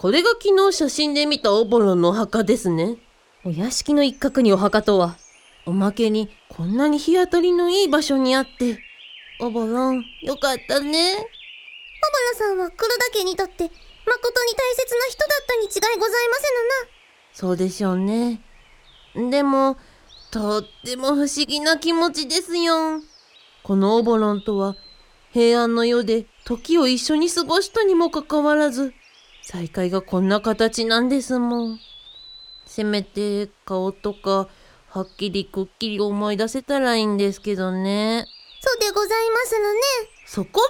これが昨日写真で見たオボロンのお墓ですね。お屋敷の一角にお墓とは。おまけにこんなに日当たりのいい場所にあって。オボロン、よかったね。 オボロさんは黒田家にとって誠に大切な人だったに違いございませぬな。 そうでしょうね。でも、とっても不思議な気持ちですよ。このオボロンとは平安の世で時を一緒に過ごしたにもかかわらず、再会がこんな形なんですもん。せめて顔とかはっきりくっきり思い出せたらいいんですけどね。 そうでございますのね。 そこ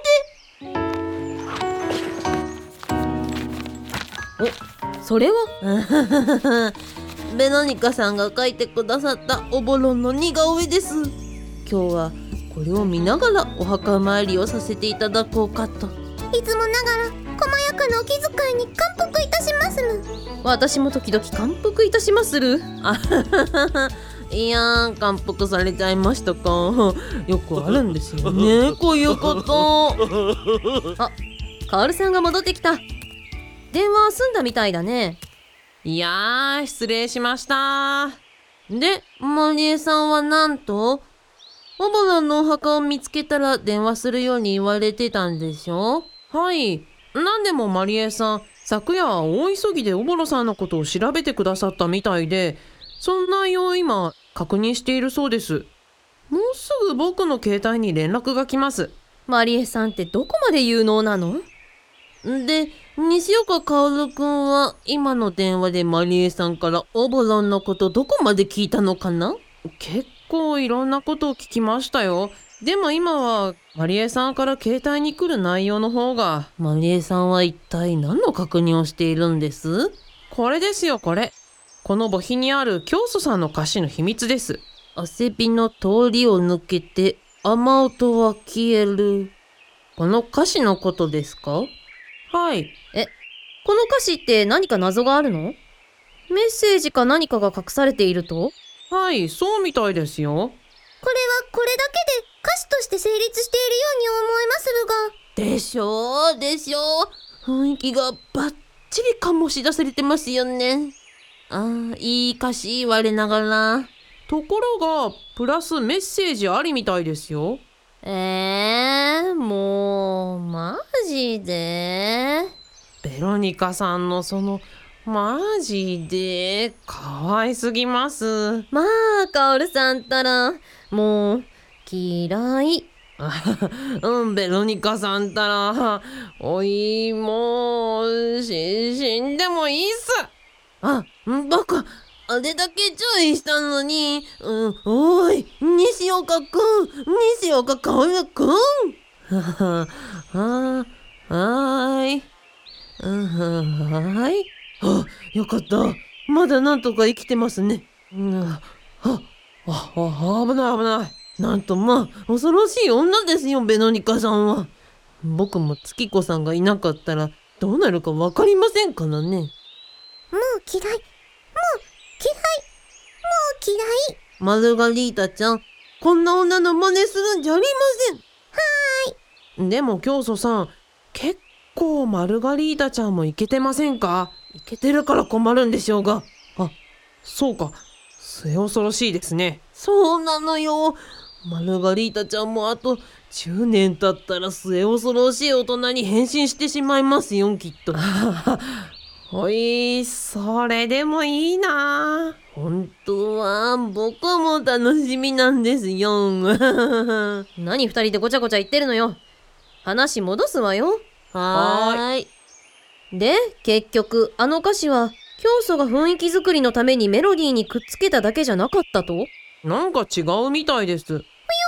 でそれはベロニカさんが描いてくださったオボロンの似顔絵です。今日はこれを見ながらお墓参りをさせていただこうかと。 いつもながら細やかなお気遣いに感服いたしまする。 私も時々感服いたしまする。 いやー、感服されちゃいましたか。よくあるんですよね、こういうこと。 あ、カオルさんが戻ってきた。電話済んだみたいだね。 いやー、失礼しました。で、マリエさんはなんとオボロンのお墓を見つけたら電話するように言われてたんでしょ。はい。なんでもマリエさん、昨夜大急ぎでオボロさんのことを調べてくださったみたいで、その内容を今確認しているそうです。もうすぐ僕の携帯に連絡が来ます。 マリエさんってどこまで有能なの？ で、西岡薫くんは今の電話でマリエさんからオボロンのことどこまで聞いたのかな？結構いろんなことを聞きましたよ。でも今はマリエさんから携帯に来る内容の方が。マリエさんは一体何の確認をしているんです？これですよ、これ。この墓碑にある教祖さんの歌詞の秘密です。汗びの通りを抜けて雨音は消える。この歌詞のことですか？はい。 この歌詞って何か謎があるの？メッセージか何かが隠されていると？ はい、そうみたいですよ。 これはこれだけで歌詞として成立しているように思いまするが。 でしょう、でしょう。雰囲気がバッチリ醸し出されてますよね。いい歌詞我ながら。ところが、プラスメッセージありみたいですよ。 もう、マジで？ ベロニカさんのその、マジで、可愛すぎます。 まあ、カオルさんったら、もう、嫌い。 ベロニカさんったら、おい、もう、死んでもいいっす。バカ、あれだけ注意したのに、おい、西岡くん、西岡薫くん。はーい。はい。よかった。まだなんとか生きてますね。危ない危ない。なんと恐ろしい女ですよ、ベノニカさんは。僕も月子さんがいなかったらどうなるかわかりませんからね。 もう嫌い。もう嫌い。もう嫌い。 マルガリータちゃん、こんな女の真似するんじゃありません。でも教祖さん、結構マルガリータちゃんもイケてませんか？イケてるから困るんでしょうが。そうか。末恐ろしいですね。そうなのよ。マルガリータちゃんもあと10年経ったら末恐ろしい大人に変身してしまいますよ、きっと。おい、それでもいいな。本当は僕も楽しみなんですよ。 何二人でごちゃごちゃ言ってるのよ。話戻すわよ。 はーい。 で、結局、あの歌詞は、教祖が雰囲気作りのためにメロディーにくっつけただけじゃなかったと？ なんか違うみたいです。 それは驚き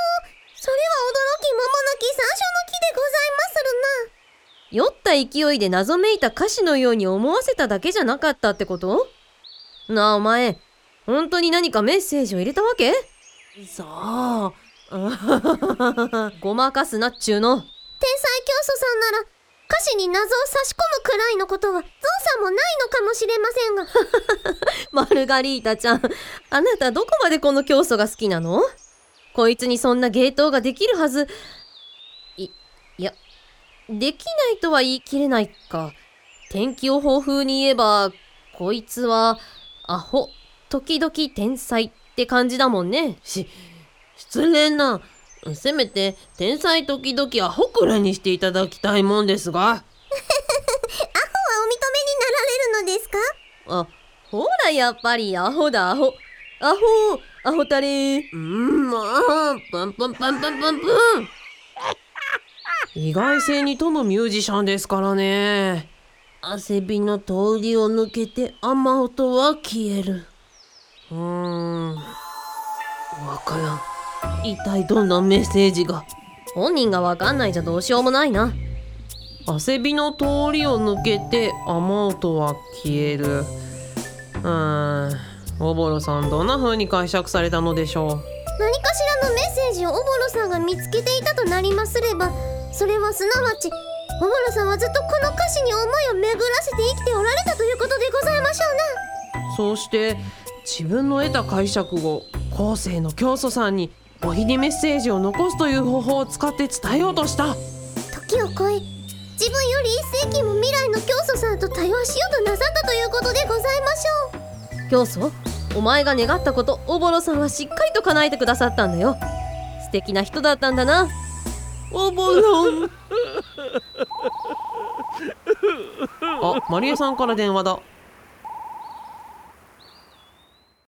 間もなき山椒の木でございまするな。 酔った勢いで謎めいた歌詞のように思わせただけじゃなかったってこと？なあお前、本当に何かメッセージを入れたわけ？ さあ。 ごまかすなっちゅうの。 天才教祖さんなら歌詞に謎を差し込むくらいのことは造作もないのかもしれませんが。 マルガリータちゃん、あなたどこまでこの教祖が好きなの？こいつにそんな芸当ができるはず。いや、できないとは言い切れないか。 天気予報風に言えば、こいつはアホ、時々天才って感じだもんね。 失礼な。せめて天才時々アホくらいにしていただきたいもんですが。 お認めになられるのですか？ あ、ほらやっぱりアホだアホ。アホタレ。 もうプンプンプンプンプンプン。意外性に富むミュージシャンですからね。汗びの通りを抜けて雨音は消える。わからん。一体どんなメッセージが。 本人がわかんないじゃどうしようもないな。 汗びの通りを抜けて雨音は消える。おぼろさんどんな風に解釈されたのでしょう。 何かしらのメッセージをおぼろさんが見つけていたとなりますれば、それはすなわちおぼろさんはずっとこの歌詞に思いを巡らせて生きておられたということでございましょうな。 そうして自分の得た解釈を後世の教祖さんにお秘にメッセージを残すという方法を使って伝えようとした。 時を超え、自分より1世紀も未来の教祖さんと対話しようとなさったということでございましょう。 教祖、お前が願ったこと、おぼろさんはしっかりと叶えてくださったんだよ。素敵な人だったんだな。 おぼろあ、マリエさんから電話だ。